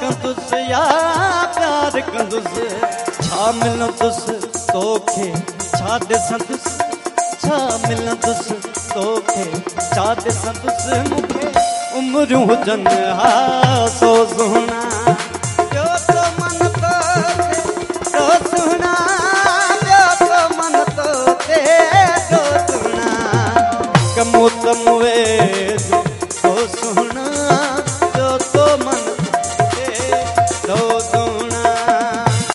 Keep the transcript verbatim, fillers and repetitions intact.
कंदुसि या प्यार कंदुसि छा मिलंदुसि तोखे छा ॾिसंदुसि छा मिलंदुसि तोखे छा ॾिसंदुसि मूंखे उमिरियूं हुजनि हा सो सुहिणा